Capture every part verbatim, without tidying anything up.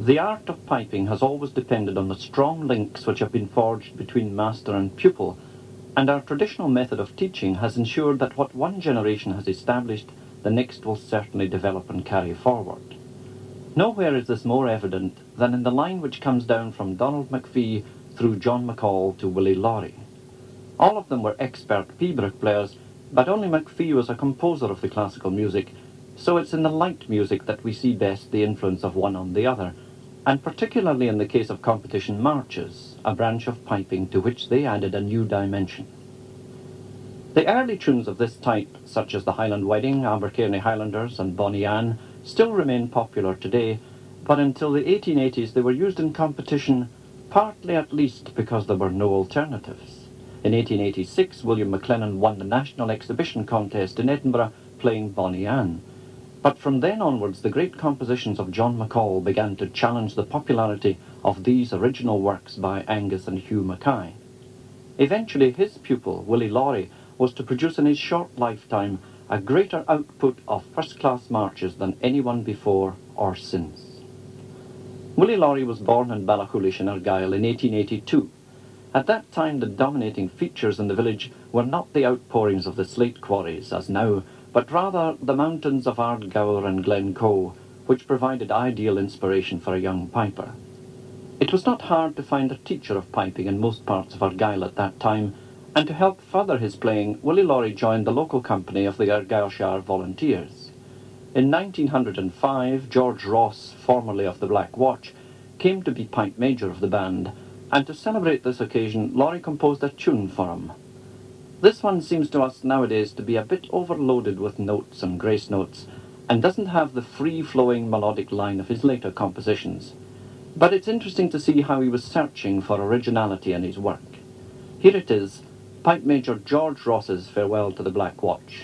The art of piping has always depended on the strong links which have been forged between master and pupil, and our traditional method of teaching has ensured that what one generation has established, the next will certainly develop and carry forward. Nowhere is this more evident than in the line which comes down from Donald McPhee through John McCall to Willie Lawrie. All of them were expert pibroch players, but only McPhee was a composer of the classical music, so it's in the light music that we see best the influence of one on the other, and particularly in the case of competition marches, a branch of piping to which they added a new dimension. The early tunes of this type, such as the Highland Wedding, Abercairnie Highlanders and Bonnie Ann, still remain popular today, but until the eighteen eighties they were used in competition, partly at least because there were no alternatives. In eighteen eighty-six, William McLennan won the National Exhibition Contest in Edinburgh playing Bonnie Ann. But from then onwards, the great compositions of John McCall began to challenge the popularity of these original works by Angus and Hugh Mackay. Eventually, his pupil, Willie Lawrie, was to produce in his short lifetime a greater output of first-class marches than anyone before or since. Willie Lawrie was born in Ballachulish in Argyll in eighteen eighty-two. At that time, the dominating features in the village were not the outpourings of the slate quarries, as now, but rather the mountains of Ardgour and Glencoe, which provided ideal inspiration for a young piper. It was not hard to find a teacher of piping in most parts of Argyll at that time, and to help further his playing, Willie Lawrie joined the local company of the Argyllshire Volunteers. In nineteen oh five, George Ross, formerly of the Black Watch, came to be pipe major of the band, and to celebrate this occasion, Lawrie composed a tune for him. This one seems to us nowadays to be a bit overloaded with notes and grace notes, and doesn't have the free-flowing melodic line of his later compositions. But it's interesting to see how he was searching for originality in his work. Here it is, Pipe Major George Ross's Farewell to the Black Watch.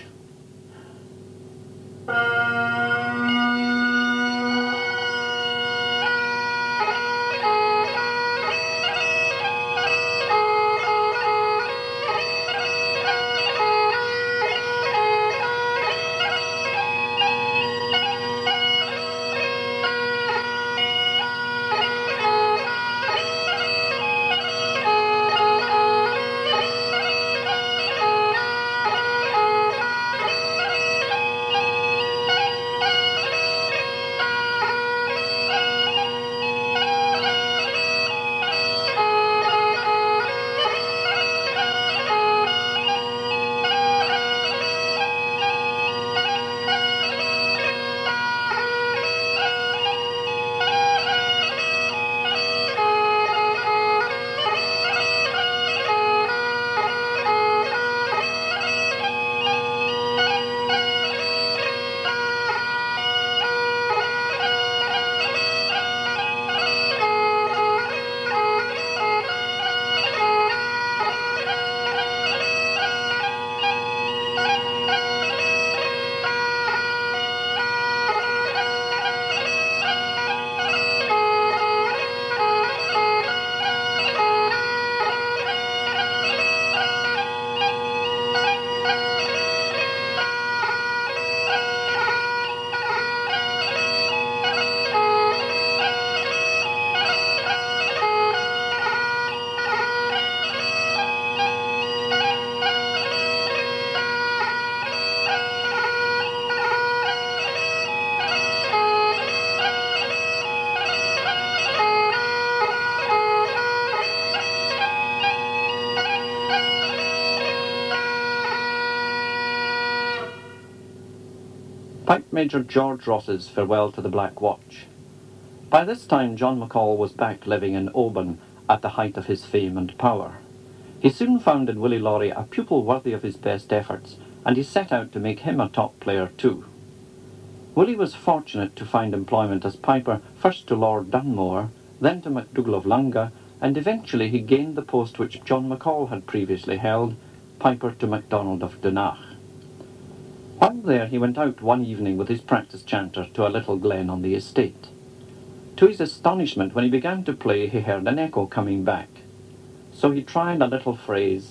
Pipe Major George Ross's Farewell to the Black Watch. By this time, John McCall was back living in Oban at the height of his fame and power. He soon found in Willie Lawrie a pupil worthy of his best efforts, and he set out to make him a top player too. Willie was fortunate to find employment as piper first to Lord Dunmore, then to MacDougall of Lunga, and eventually he gained the post which John McCall had previously held, piper to MacDonald of Dunach. While there, he went out one evening with his practice chanter to a little glen on the estate. To his astonishment, when he began to play, he heard an echo coming back. So he tried a little phrase,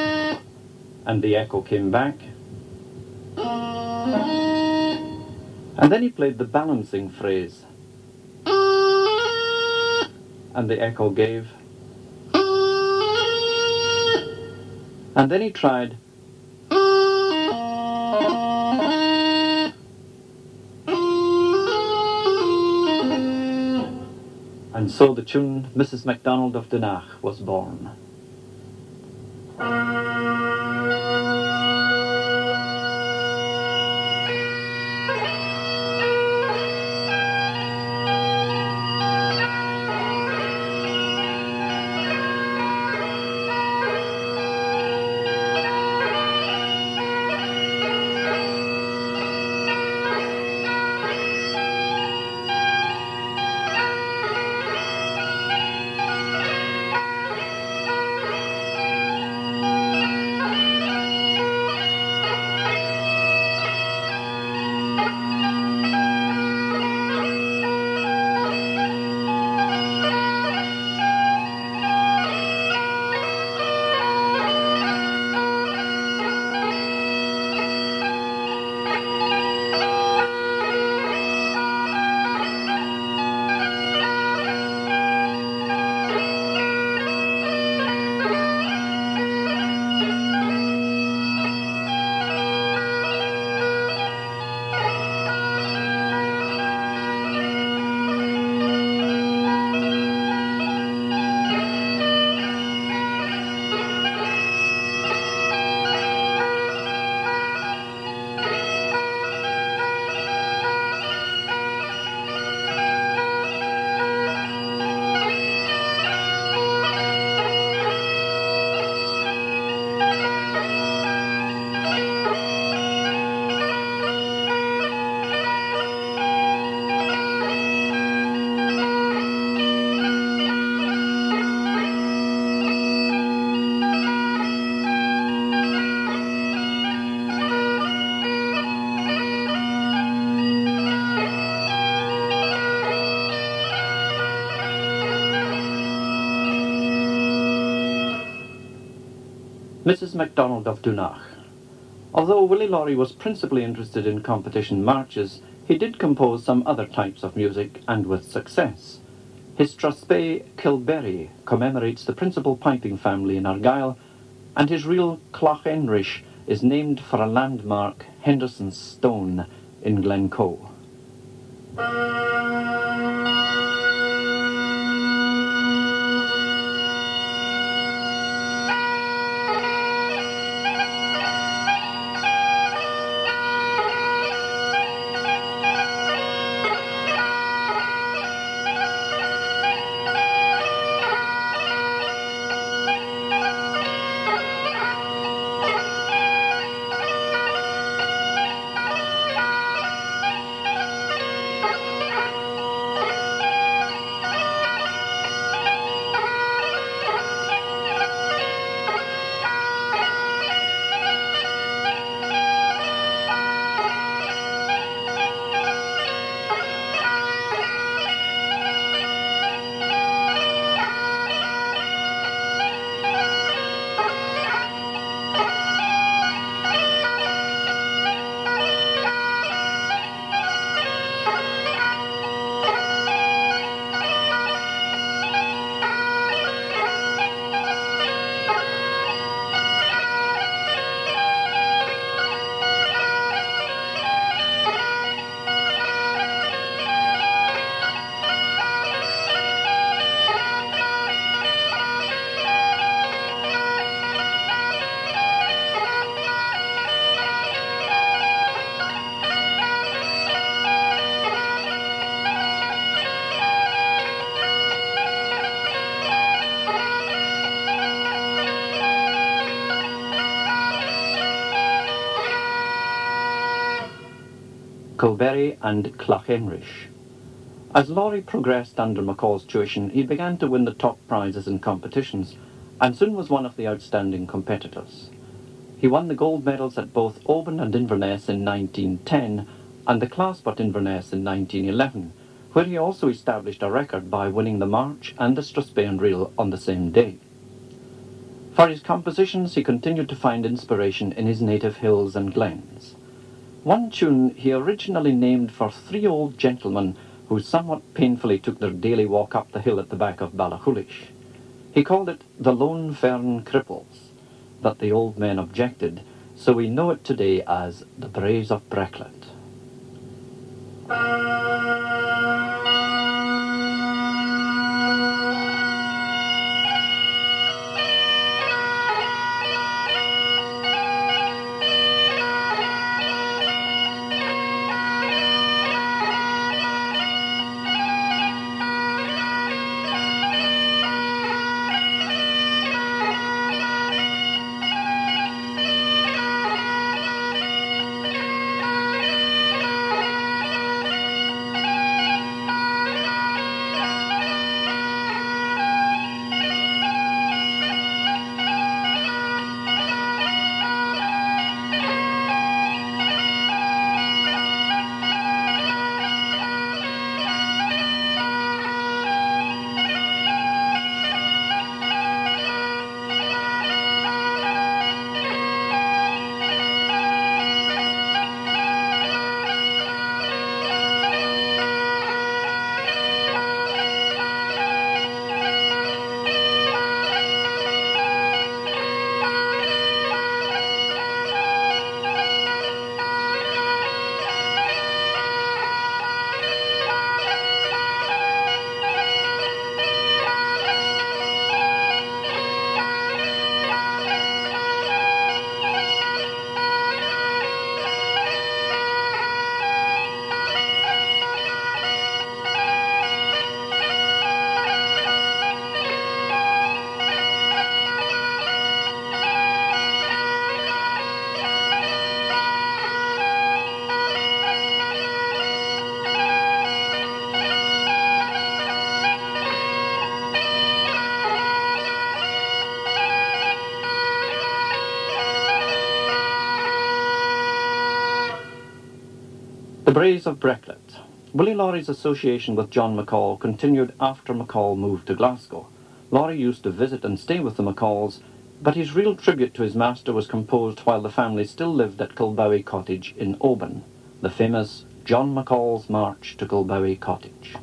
and the echo came back. And then he played the balancing phrase, and the echo gave. And then he tried, and so the tune Missus MacDonald of Dunach was born. Missus MacDonald of Dunach. Although Willie Lawrie was principally interested in competition marches, he did compose some other types of music, and with success. His Strathspey Kilberry commemorates the principal piping family in Argyll, and his real Clochenrish is named for a landmark, Henderson's Stone, in Glencoe. Kilberry and Clochenrish. As Lawrie progressed under McCall's tuition, he began to win the top prizes in competitions, and soon was one of the outstanding competitors. He won the gold medals at both Oban and Inverness in nineteen ten, and the Clasp at Inverness in nineteen eleven, where he also established a record by winning the March and the Strathspey Reel on the same day. For his compositions, he continued to find inspiration in his native hills and glens. One tune he originally named for three old gentlemen who somewhat painfully took their daily walk up the hill at the back of Ballachulish. He called it the Lone Fern Cripples, but the old men objected, so we know it today as the Braes of Breckland. The Braes of Breckland. Willie Laurie's association with John McCall continued after McCall moved to Glasgow. Laurie used to visit and stay with the McCalls, but his real tribute to his master was composed while the family still lived at Kilbowie Cottage in Oban, the famous John McCall's March to Kilbowie Cottage.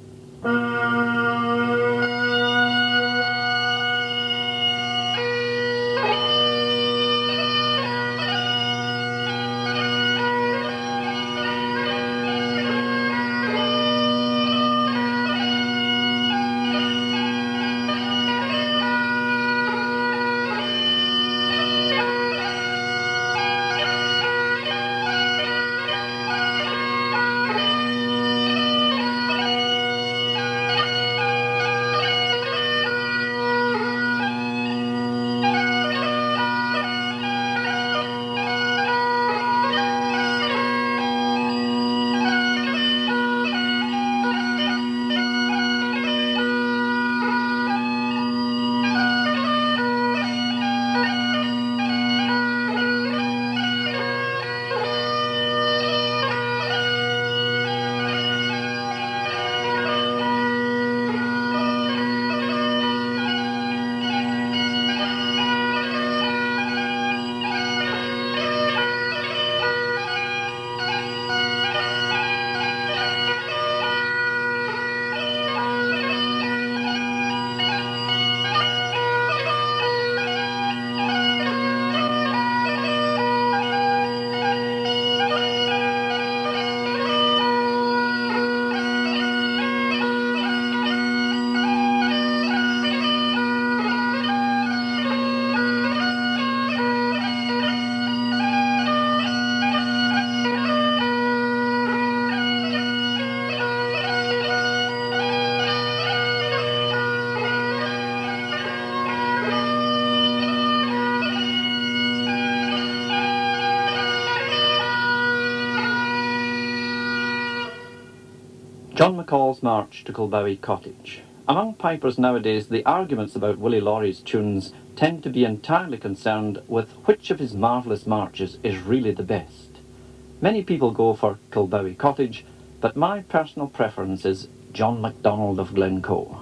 John McCall's March to Kilbowie Cottage. Among pipers nowadays, the arguments about Willie Laurie's tunes tend to be entirely concerned with which of his marvellous marches is really the best. Many people go for Kilbowie Cottage, but my personal preference is John MacDonald of Glencoe.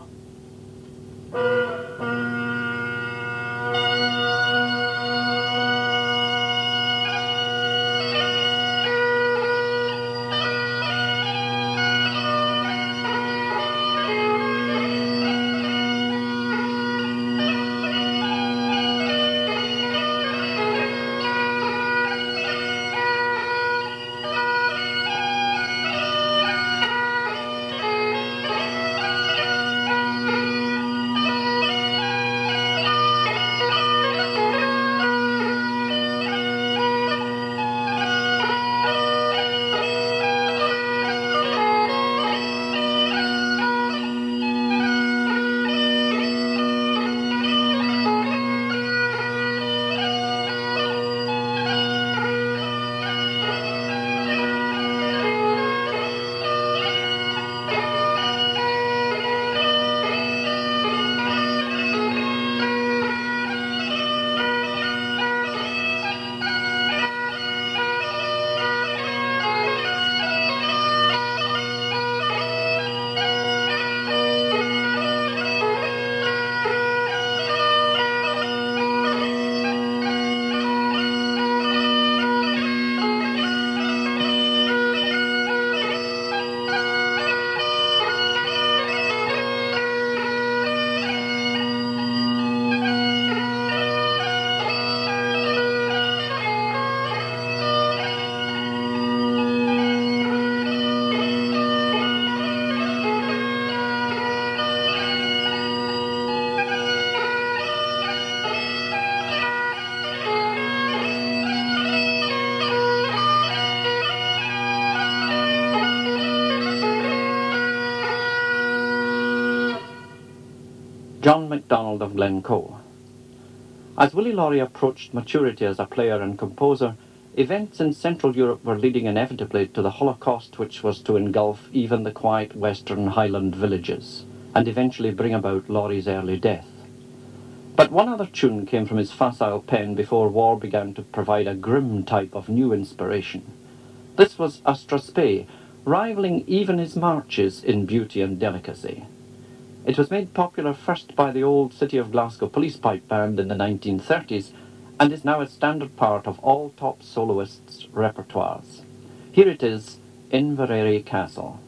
MacDonald of Glencoe. As Willie Laurie approached maturity as a player and composer, events in Central Europe were leading inevitably to the Holocaust, which was to engulf even the quiet western Highland villages, and eventually bring about Laurie's early death. But one other tune came from his facile pen before war began to provide a grim type of new inspiration. This was Astraspé, rivaling even his marches in beauty and delicacy. It was made popular first by the old City of Glasgow Police Pipe Band in the nineteen thirties and is now a standard part of all top soloists' repertoires. Here it is, Inverary Castle.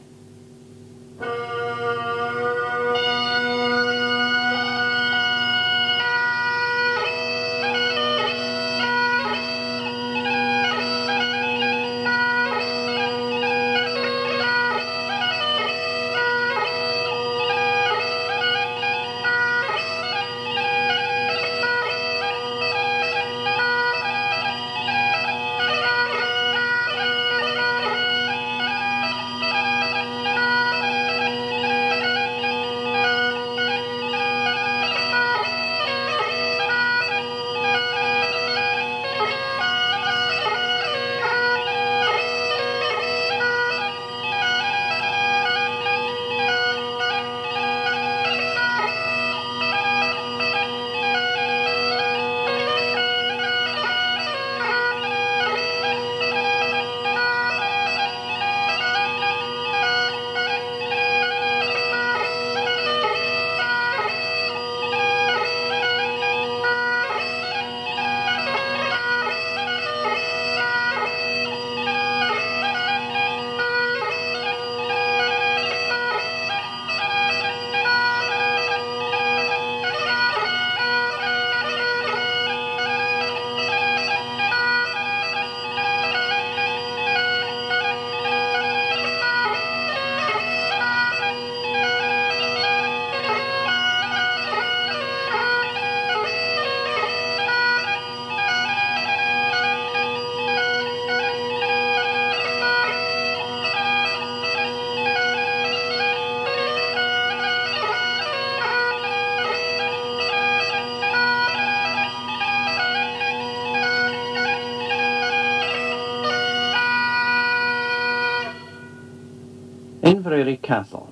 Inverary Castle.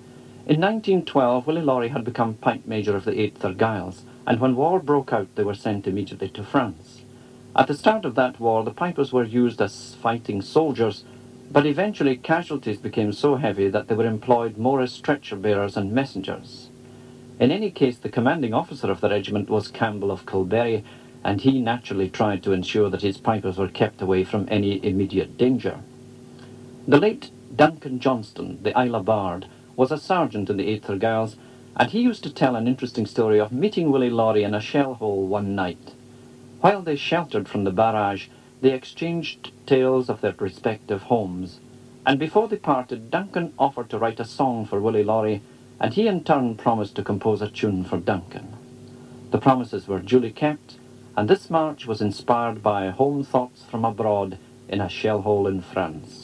In nineteen twelve, Willie Laurie had become Pipe Major of the eighth Argyles, and when war broke out they were sent immediately to France. At the start of that war, the pipers were used as fighting soldiers, but eventually casualties became so heavy that they were employed more as stretcher-bearers and messengers. In any case, the commanding officer of the regiment was Campbell of Kilberry, and he naturally tried to ensure that his pipers were kept away from any immediate danger. The late Duncan Johnston, the Isla Bard, was a sergeant in the eighth Argyles, and he used to tell an interesting story of meeting Willie Laurie in a shell hole one night. While they sheltered from the barrage, they exchanged tales of their respective homes, and before they parted, Duncan offered to write a song for Willie Laurie, and he in turn promised to compose a tune for Duncan. The promises were duly kept, and this march was inspired by Home Thoughts from Abroad in a Shell Hole in France.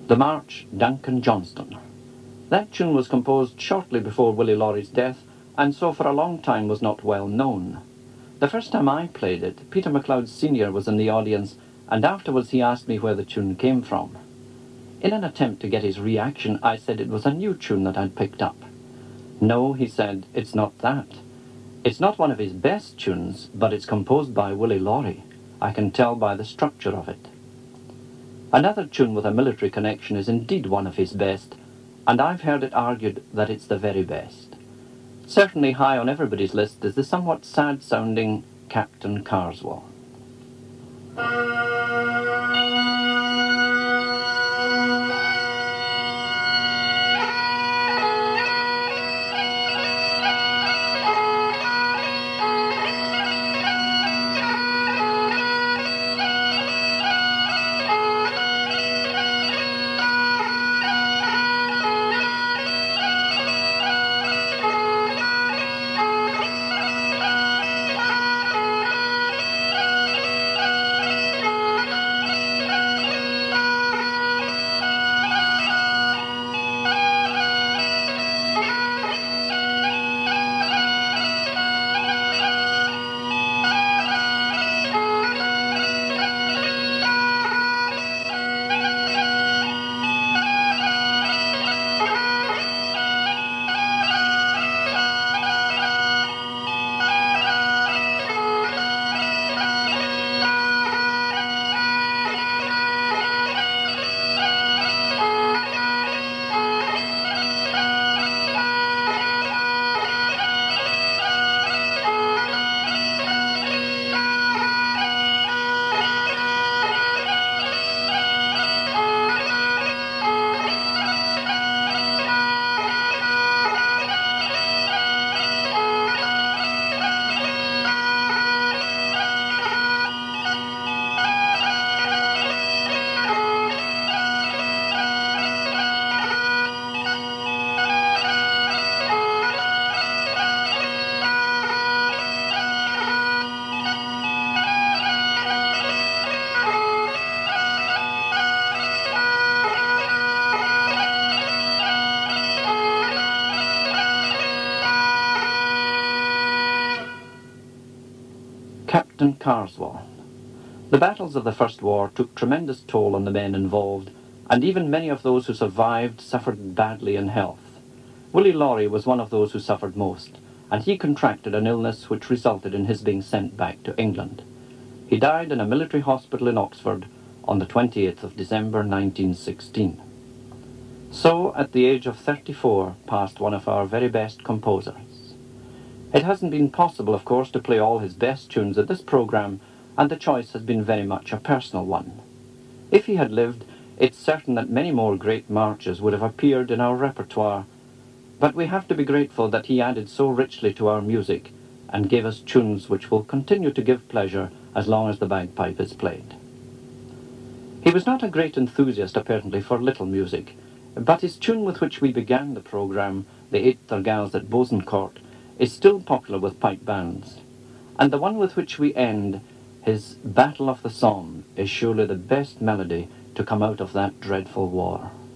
The march, Duncan Johnston. That tune was composed shortly before Willie Laurie's death, and so for a long time was not well known. The first time I played it, Peter MacLeod Senior was in the audience, and afterwards he asked me where the tune came from. In an attempt to get his reaction, I said it was a new tune that I'd picked up. No, he said, it's not that. It's not one of his best tunes, but it's composed by Willie Laurie. I can tell by the structure of it. Another tune with a military connection is indeed one of his best, and I've heard it argued that it's the very best. Certainly high on everybody's list is the somewhat sad-sounding Captain Carswell. Captain Carswell. The battles of the First War took tremendous toll on the men involved, and even many of those who survived suffered badly in health. Willie Laurie was one of those who suffered most, and he contracted an illness which resulted in his being sent back to England. He died in a military hospital in Oxford on the twenty-eighth of December nineteen sixteen. So, at the age of thirty-four, passed one of our very best composers. It hasn't been possible, of course, to play all his best tunes at this programme, and the choice has been very much a personal one. If he had lived, it's certain that many more great marches would have appeared in our repertoire, but we have to be grateful that he added so richly to our music and gave us tunes which will continue to give pleasure as long as the bagpipe is played. He was not a great enthusiast, apparently, for little music, but his tune with which we began the programme, The Eight Gals at Bosancourt, is still popular with pipe bands, and the one with which we end, his Battle of the Somme, is surely the best melody to come out of that dreadful war.